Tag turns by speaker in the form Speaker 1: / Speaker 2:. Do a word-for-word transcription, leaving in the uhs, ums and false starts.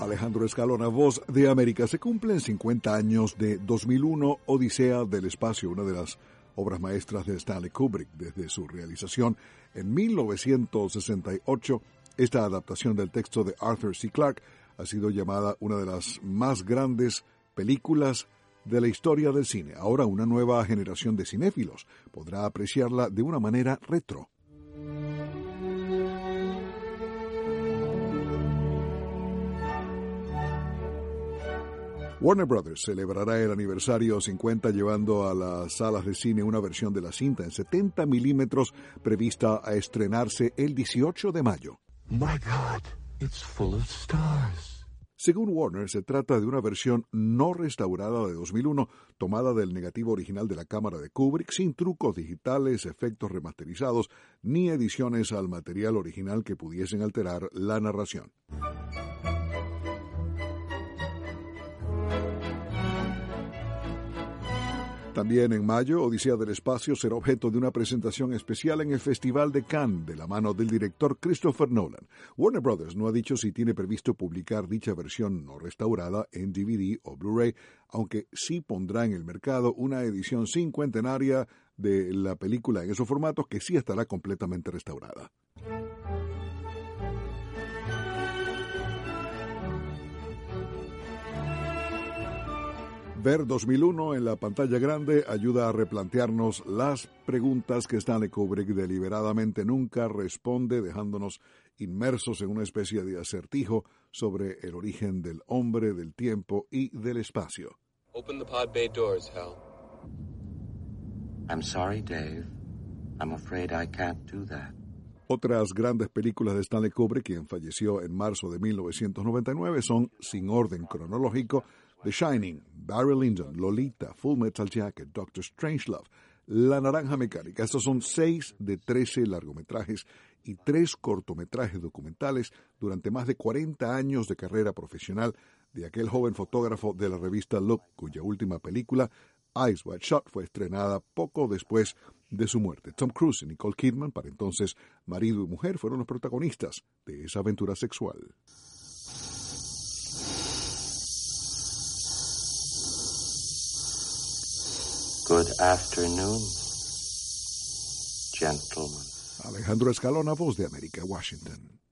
Speaker 1: Alejandro Escalona, Voz de América. Se cumplen cincuenta años de dos mil uno, Odisea del Espacio, una de las obras maestras de Stanley Kubrick. Desde su realización en mil novecientos sesenta y ocho, esta adaptación del texto de Arthur C. Clarke ha sido llamada una de las más grandes películas de la historia del cine. Ahora una nueva generación de cinéfilos podrá apreciarla de una manera retro. Warner Brothers celebrará el aniversario cincuenta llevando a las salas de cine una versión de la cinta en setenta milímetros prevista a estrenarse el dieciocho de mayo.
Speaker 2: My God, it's full of stars.
Speaker 1: Según Warner, se trata de una versión no restaurada de dos mil uno, tomada del negativo original de la cámara de Kubrick, sin trucos digitales, efectos remasterizados, ni ediciones al material original que pudiesen alterar la narración. También en mayo, Odisea del Espacio será objeto de una presentación especial en el Festival de Cannes, de la mano del director Christopher Nolan. Warner Brothers no ha dicho si tiene previsto publicar dicha versión no restaurada en D V D o Blu-ray, aunque sí pondrá en el mercado una edición cincuentenaria de la película en esos formatos que sí estará completamente restaurada. Ver dos mil uno en la pantalla grande ayuda a replantearnos las preguntas que Stanley Kubrick deliberadamente nunca responde, dejándonos inmersos en una especie de acertijo sobre el origen del hombre, del tiempo y del espacio.
Speaker 3: Open the pod bay doors, Hal.
Speaker 2: I'm sorry, Dave. I'm afraid I can't do that.
Speaker 1: Otras grandes películas de Stanley Kubrick, quien falleció en marzo de mil novecientos noventa y nueve, son, sin orden cronológico, The Shining, Barry Lyndon, Lolita, Full Metal Jacket, Doctor Strangelove, La Naranja Mecánica. Estos son seis de trece largometrajes y tres cortometrajes documentales durante más de cuarenta años de carrera profesional de aquel joven fotógrafo de la revista Look, cuya última película, Eyes Wide Shut, fue estrenada poco después de su muerte. Tom Cruise y Nicole Kidman, para entonces marido y mujer, fueron los protagonistas de esa aventura sexual.
Speaker 2: Good afternoon, gentlemen.
Speaker 1: Alejandro Escalona, Voz de América, Washington.